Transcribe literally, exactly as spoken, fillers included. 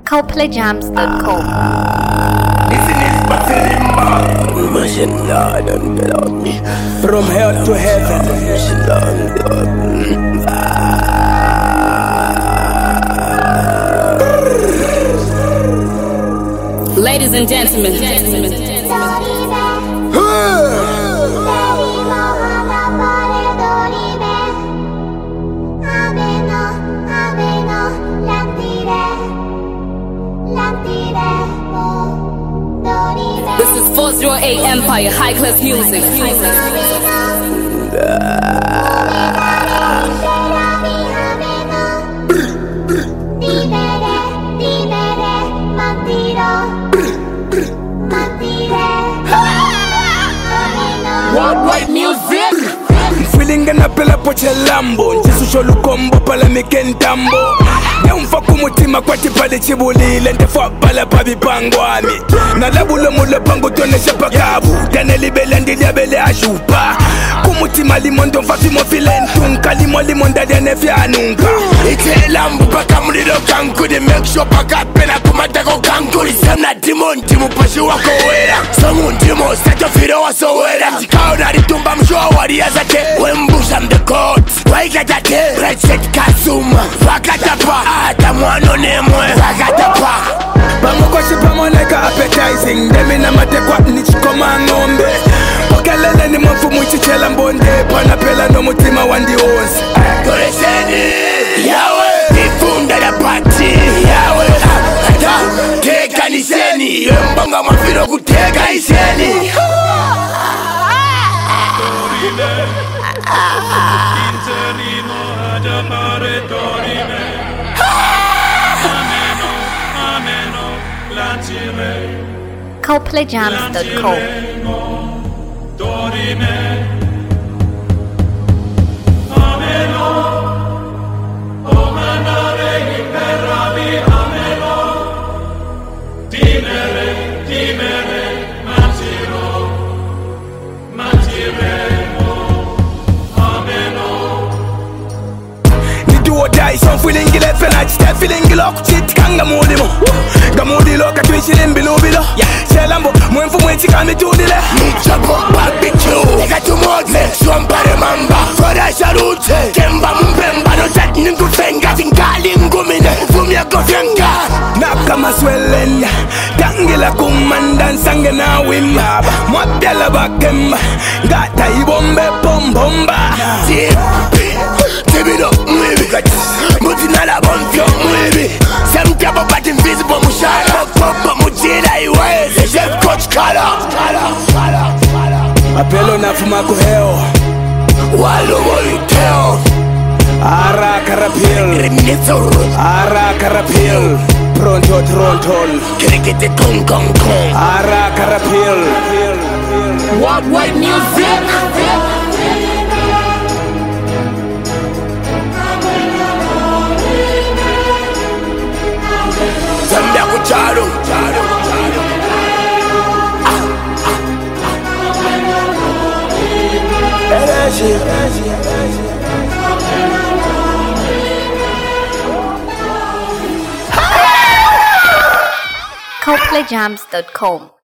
Copley Jams dot com. Listen is Basilimba. Mashallah, don't love me. From hell to heaven. Ladies and gentlemen, gentlemen. This is four oh eight Empire, high class music. Worldwide music. Feeling gonna pull up with your Lambo. Jesu sholu combo pala mikentambo. Ya mfaku mutima kwa tipale chibuli. Lente fwa pala pabi pangwami. Na labulo mule pango tone shepa kabu. Tene libele ndilia bele ashupa. Kumutima limondo mfafi mofilentunka. Limo limonda dene fya nunka. Ite lambu paka mlilo kanku. Di make sure paka pena kumatako kanku. Isemna dimon timu pashi wako wera. Somu ndimo sato firo waso wera. Jikao na ritumba mshua waria zate. Wembusha mdekot Waigatate Red set kasuma Wakatapa Ata mwano nemwe Wakatapa Bango kwa shipa moneka appetizing Demi na matekwa nichikoma ngombe Pokelele ni mwafumu chichela mbonde Pana pela no mutima wandi onse Koreseni Yawe Ifunda da pati Yawe Hata Teka niseni Mbanga mafiro kuteka iseni Interlino ad appare dorime. Ameno, ameno, lancire. Copley Jams dot com. Dorime. Ameno, o manare imperavi ameno. Dimere, dimere, mantiro, mantire. Son feeling gile fena chite feeling gilo kuchit kanga mulimo Gamudi lo katwishilim bilu bilo Shelambo mwenfu mwenchi kami tudile Michabo barbecue Ega tumote Swampare mamba Fora sharute Kemba mpemba No tat ningu fenga Tingali ngumine Ufumia kofyenga Naka maswelenya Tangila kumandan sange na wimba Mwabdela bakemba Gata ibombe pombomba Tipi Tibido mwibi Mutina la bonfio mwibi Semkabo pati invisible mushara Popo mujira iwezi Chef coach kala Apelo na fuma kuheo Walo voliteo Ara karapil Ara karapil Pronto trontol Kirikiti kong kong kong Ara karapil Worldwide music. Zambia kuchalo Energy Copley Jams dot com.